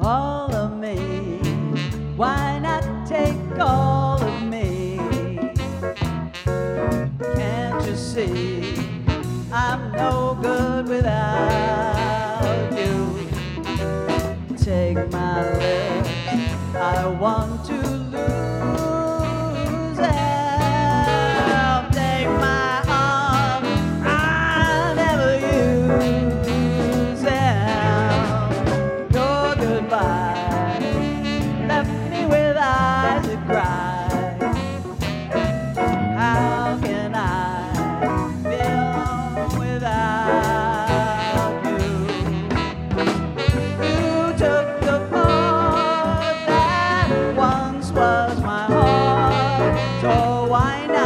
all of me. Why not take all of me? Can't you see I'm no good without you? Take my lips, I want to lose them. Take my arms, I never use them. Your goodbye left me with eyes that cry. How can I live without you? You took the part that once was my heart, so why not?